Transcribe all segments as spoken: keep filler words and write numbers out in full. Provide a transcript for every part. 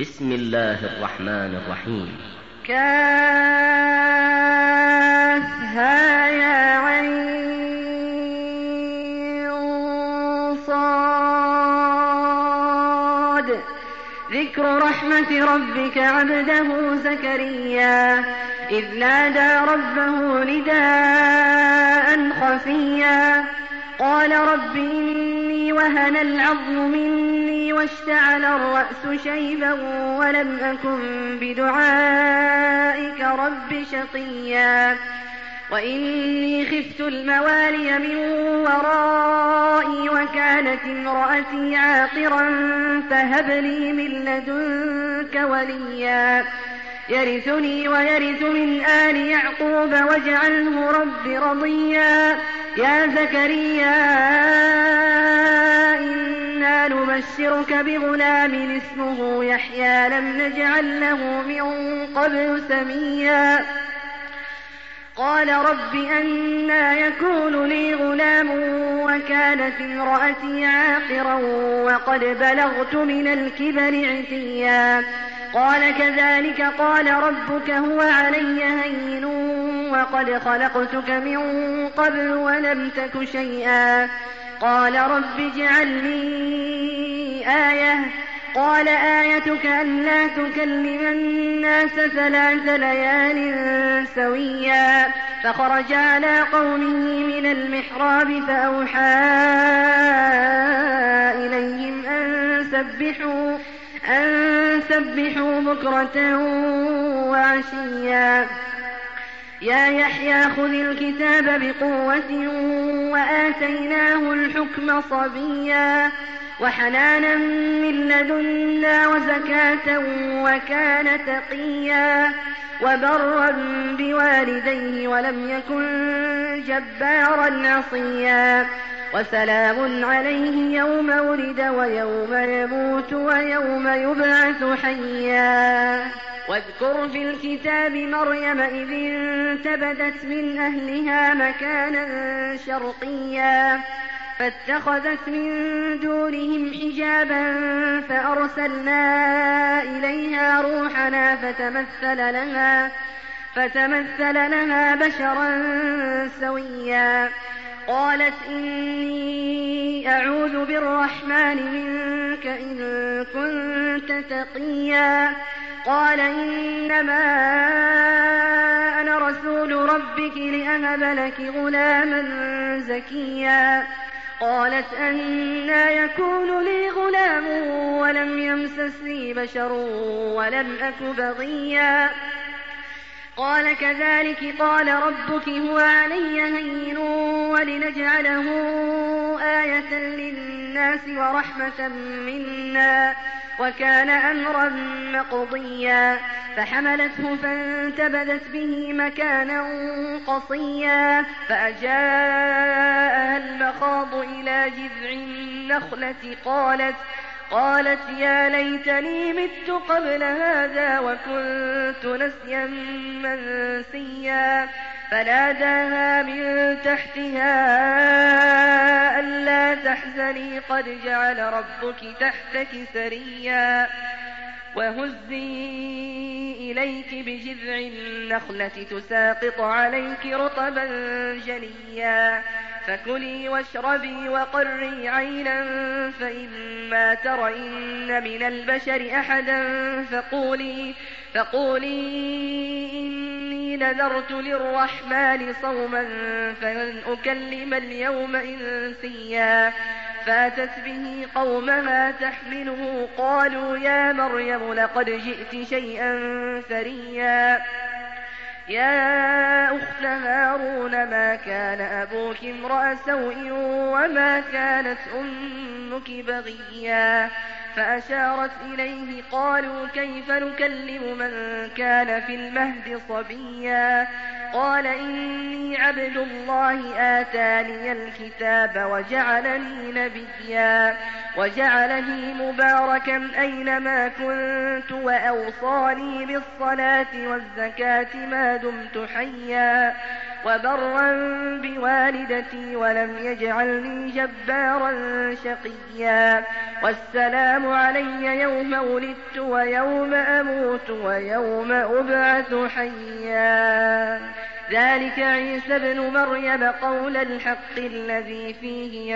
بسم الله الرحمن الرحيم. كافها يا عين صاد. ذكر رحمة ربك عبده زكريا إذ نادى ربه نداء خفيا قال رب إني وهن العظم مني واشتعل الرأس شيبا ولم أكن بدعائك رب شقيا وإني خفت الموالي من ورائي وكانت امرأتي عاقرا فهب لي من لدنك وليا يرثني ويرث من آل يعقوب واجعله رب رضيا. يا زكريا إنا نبشرك بغلام اسمه يحيى لم نجعل له من قبل سميا قال رب أنى يكون لي غلام وكانت امرأتي عاقرا وقد بلغت من الكبر عتيا قال كذلك قال ربك هو علي هين وقد خلقتك من قبل ولم تك شيئا قال رب اجعل لي آية قال آيتك ألا تكلم الناس ثلاث ليال سويا فخرج على قومه من المحراب فأوحى إليهم أن سبحوا أن سبحوا بكرة وعشيا يا يحيى خذ الكتاب بقوة وآتيناه الحكم صبيا وحنانا من لدنا وزكاة وكان تقيا وبرا بوالديه ولم يكن جبارا عصيا وسلام عليه يوم ولد ويوم يموت ويوم يبعث حيا. واذكر في الكتاب مريم إذ انتبذت من أهلها مكانا شرقيا فاتخذت من دونهم حجابا فأرسلنا إليها روحنا فتمثل لها, فتمثل لها بشرا سويا قالت إني أعوذ بالرحمن منك إن كنت تقيا قال إنما أنا رسول ربك لأهب لك غلاما زكيا قالت أنى يكون لي غلام ولم يمسسني بشر ولم أك بغيا قال كذلك قال ربك هو علي هين ولنجعله آية للناس ورحمة منا وكان أمرا مقضيا فحملته فانتبذت به مكانا قصيا فأجاءها المخاض إلى جذع النخلة قالت قالت يا ليتني مت قبل هذا وكنت نسيا منسيا فناداها من تحتها ألا تحزني قد جعل ربك تحتك سريا وهزي إليك بجذع النخلة تساقط عليك رطبا جنيا فكلي واشربي وقري عينا فإما ترين من البشر أحدا فقولي, فقولي إني نذرت للرحمن صوما فلن أكلم اليوم إنسيا فاتت به قومها تحمله قالوا يا مريم لقد جئت شيئا فريا يا أخت هارون ما كان أبوك امرأ سوء وما كانت أمك بغيا فأشارت إليه قالوا كيف نكلم من كان في المهد صبيا قال إني عبد الله آتاني الكتاب وجعلني نبيا وجعلني مباركا أينما كنت وأوصاني بالصلاة والزكاة ما دمت حيا وبرا بوالدتي ولم يجعلني جبارا شقيا والسلام علي يوم ولدت ويوم أموت ويوم أبعث حيا ذلك عيسى ابن مريم قول الحق الذي فيه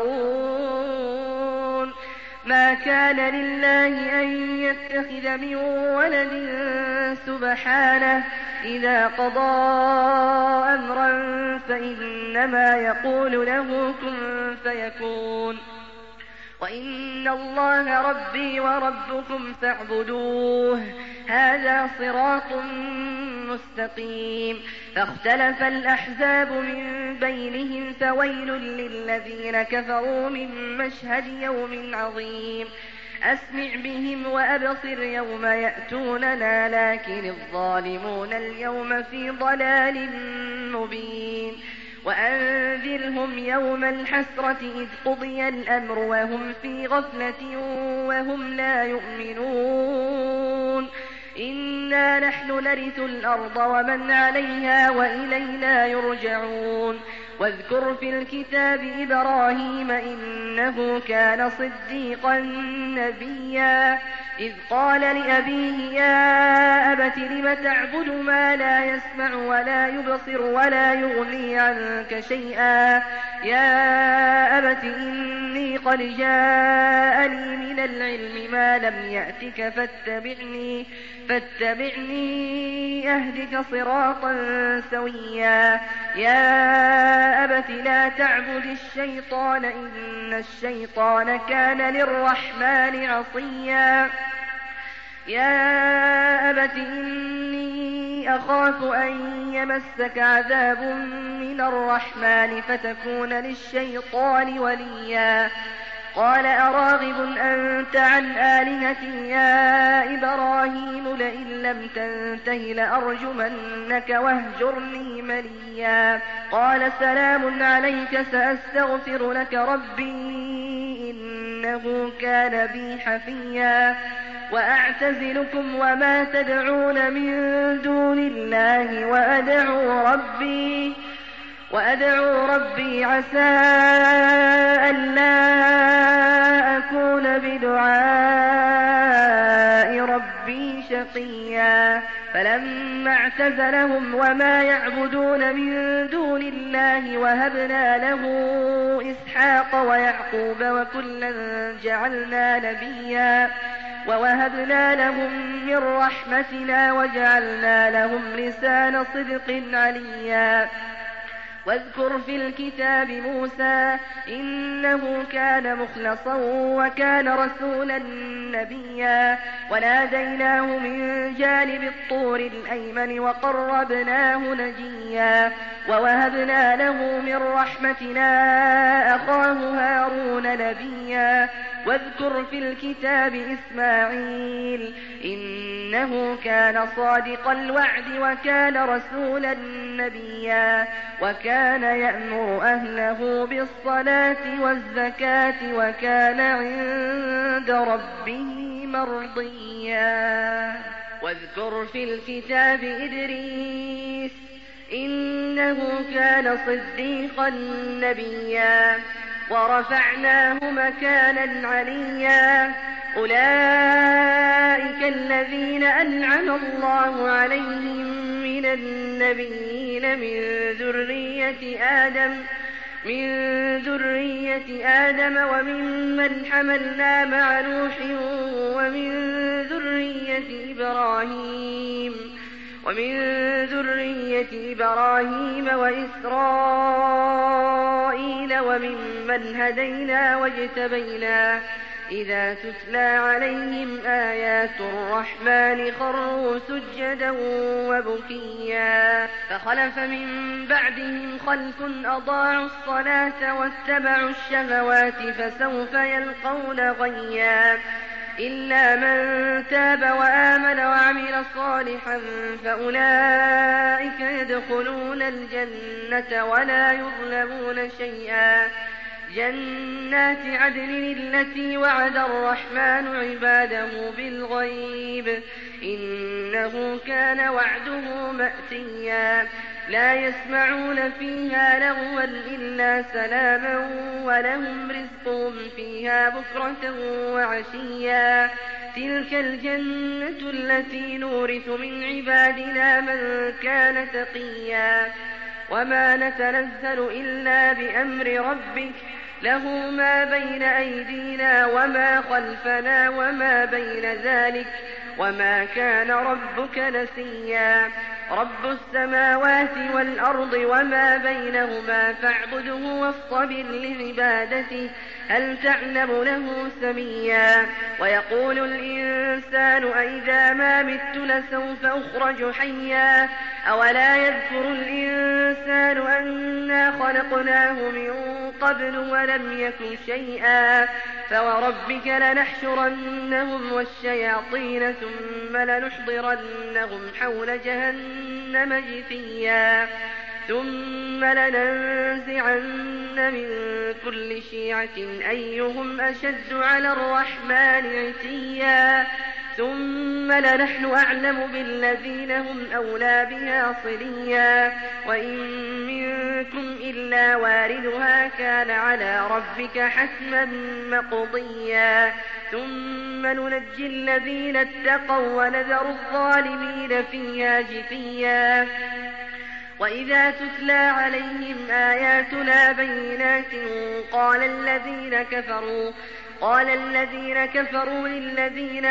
يمترون ما كان لله أن يتخذ من ولد سبحانه إذا قضى أمرا فإنما يقول له كن فيكون وإن الله ربي وربكم فاعبدوه هذا صراط مستقيم فاختلف الأحزاب من بينهم فويل للذين كفروا من مشهد يوم عظيم أسمع بهم وأبصر يوم يأتوننا لكن الظالمون اليوم في ضلال مبين وأنذرهم يوم الحسرة إذ قضي الأمر وهم في غفلة وهم لا يؤمنون إنا نحن نرث الأرض ومن عليها وإلينا يرجعون واذكر في الكتاب إبراهيم إنه كان صديقا نبيا إذ قال لأبيه يا أبت لم تعبد ما لا يسمع ولا يبصر ولا يغني عنك شيئا يا أبت إني قد جاءني من العلم ما لم يأتك فاتبعني فاتبعني أهدك صراطا سويا يا أبت لا تعبد الشيطان إن الشيطان كان للرحمن عصيا يا أبت إني أخاف أن يمسك عذاب من الرحمن فتكون للشيطان وليا قال أراغب أنت عن آلهتي يا إبراهيم لئن لم تنته لأرجمنك واهجرني مليا قال سلام عليك سأستغفر لك ربي إنه كان بي حفيا وأعتزلكم وما تدعون من دون الله وأدعو ربي وأدعو ربي عسى ألا أكون بدعاء ربي شقيا فلما اعتزلهم وما يعبدون من دون الله وهبنا له إسحاق ويعقوب وكلا جعلنا نبيا ووهبنا لهم من رحمتنا وجعلنا لهم لسان صدق عليا واذكر في الكتاب موسى إنه كان مخلصا وكان رسولا نبيا وناديناه من جانب الطور الأيمن وقربناه نجيا ووهبنا له من رحمتنا أخاه هارون نبيا واذكر في الكتاب إسماعيل إنه كان صادق الوعد وكان رسولا نبيا وكان يأمر أهله بالصلاة والزكاة وكان عند ربه مرضيا واذكر في الكتاب إدريس إنه كان صديقا نبيا ورفعناه مكانا عليا أولئك الذين أنعم الله عليهم من النبيين من ذرية آدم من ذرية آدم وممن حملنا مع نوح ومن ذرية إبراهيم ومن ذرية إبراهيم وإسرائيل وممن هدينا واجتبينا إذا تتلى عليهم آيات الرحمن خروا سجدا وبكيا فخلف من بعدهم خلف أضاعوا الصلاة واتبعوا الشهوات فسوف يلقون غيا إلا من تاب وآمن وعمل صالحا فأولئك يدخلون الجنة ولا يظلمون شيئا جنات عدن التي وعد الرحمن عباده بالغيب إنه كان وعده مأتيا لا يسمعون فيها لغوا إلا سلاما ولهم رزقهم فيها بكرة وعشيا تلك الجنة التي نورث من عبادنا من كان تقيا وما نتنزل إلا بأمر ربك له ما بين أيدينا وما خلفنا وما بين ذلك وما كان ربك نسيا رب السماوات والأرض وما بينهما فاعبده واصطبر لعبادته هل تعلم له سميا ويقول الإنسان أئذا ما مت لسوف أخرج حيا أولا يذكر الإنسان أنا خلقناه من قبل ولم يك شيئا فوربك لنحشرنهم والشياطين ثم لنحضرنهم حول جهنم جثيا ثم لننزعن من كل شيعة أيهم أشد على الرحمن عتيا ثم لنحن أعلم بالذين هم أولى بها صليا وإن منكم إلا واردها كان على ربك حتما مقضيا ثم ننجي الذين اتقوا ونذر الظالمين فيها جثيا وإذا تتلى عليهم آياتنا بينات قال الذين كفروا قال الذين كفروا للذين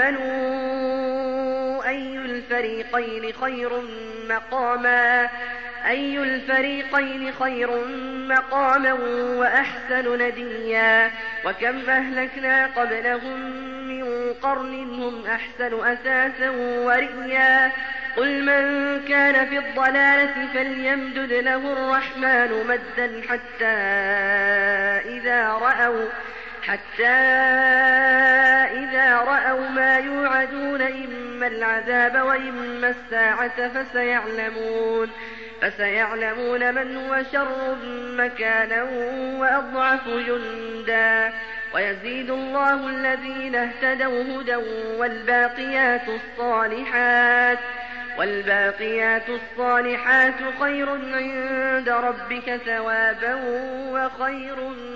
آمنوا أي الفريقين خير مقاما أي الفريقين خير مقاما وأحسن نديا وكم أهلكنا قبلهم من قرن هم أحسن أثاثا ورئيا قل من كان في الضلالة فليمدد له الرحمن مدا حتى إذا رأوا حتى إذا رأوا ما يوعدون إما العذاب وإما الساعة فسيعلمون فسيعلمون من هو شر مكانا وأضعف جندا ويزيد الله الذين اهتدوا هدى والباقيات الصالحات والباقيات الصالحات خير عند ربك ثوابا وخير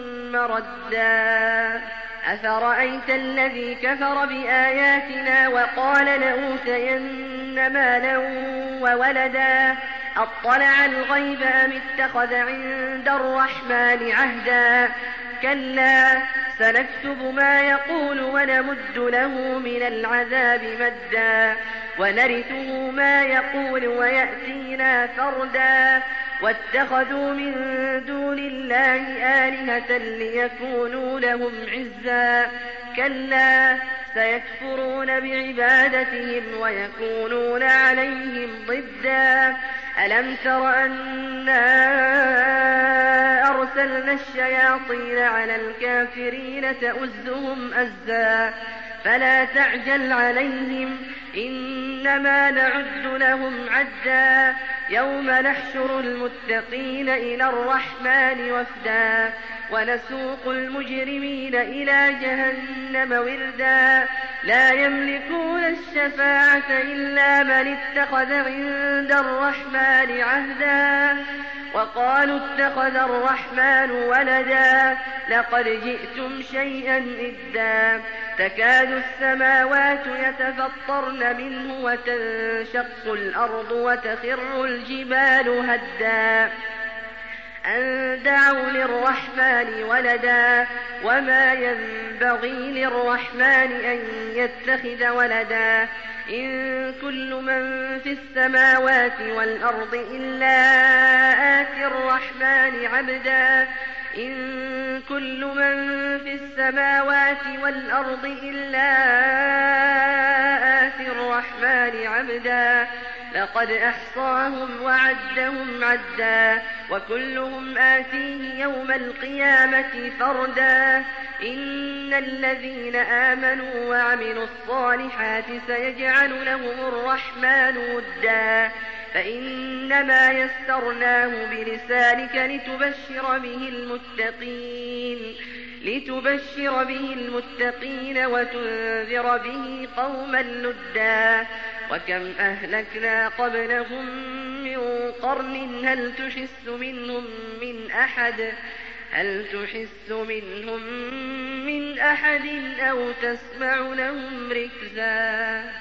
مردا أفرأيت الذي كفر بآياتنا وقال لأوتين مالا وولدا أطلع الغيب أم اتخذ عند الرحمن عهدا كلا سنكتب ما يقول ونمد له من العذاب مدا ونرثه ما يقول ويأتينا فردا واتخذوا من دون الله آلهة ليكونوا لهم عزا كلا سيكفرون بعبادتهم ويكونون عليهم ضدا ألم تر أنا أرسلنا الشياطين على الكافرين تؤزهم أزا فلا تعجل عليهم إنما نعد لهم عدا يوم نحشر المتقين إلى الرحمن وفدا ونسوق المجرمين إلى جهنم وردا لا يملكون الشفاعة إلا من اتخذ عند الرحمن عهدا وقالوا اتخذ الرحمن ولدا لقد جئتم شيئا إدا تكاد السماوات يتفطرن منه وتنشق الأرض وتخر الجبال هدا أن دعوا للرحمن ولدا وما ينبغي للرحمن أن يتخذ ولدا إن كل من في السماوات والأرض إلا آتي الرحمن عبدا إن كل من في السماوات والأرض إلا آتي الرحمن عبدا لقد أحصاهم وعدهم عدا وكلهم آتيه يوم القيامة فردا إن الذين آمنوا وعملوا الصالحات سيجعل لهم الرحمن ودا فإنما يسرناه بلسانك لتبشر به المتقين لتبشر به المتقين وتنذر به قوما لدا وكم أهلكنا قبلهم من قرن هل تحس منهم من أحد هل تحس منهم من أحد أو تسمع لهم ركزا